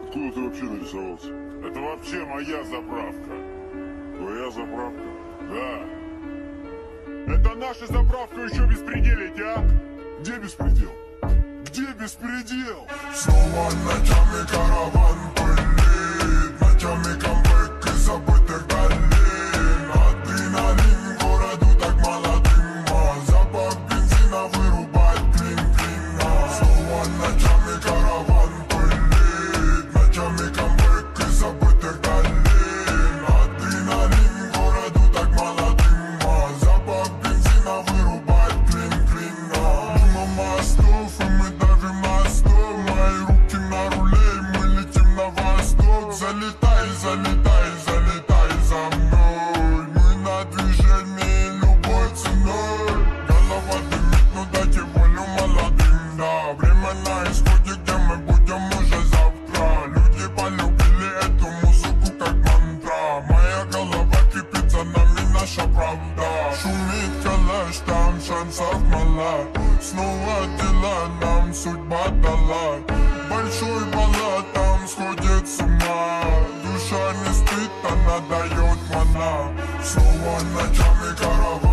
Откуда ты вообще нарисовался? Это вообще моя заправка. Твоя заправка? Да. Это наша заправка, еще беспределить, а? Где беспредел? Где беспредел? Снова ночами караван пылит, ночами камбэк из забытых долин. Адреналин городу так молодым, запах бензина вырубает клин-клин. Снова ночами караван пылит, ночами камбэк из забытых долин. Адреналин городу так молодым, запах бензина вырубает клин-клин. Мимо мостов и мы давим на стол, мои руки на руле и мы летим на восток. Залетай, залетай, залетай за мной, мы на движении любой ценой. Голова дымит, но дайте волю молодым, да. Время на исходе, где мы будем уже завтра. Люди полюбили эту музыку как мантра. Моя голова кипит, за нами наша правда. Шумит калаш, там шансов мало. Снова дела нам судьба дала. Большой баллад там сходит с ума. Душа не спит, она дает мана. Снова ночами караван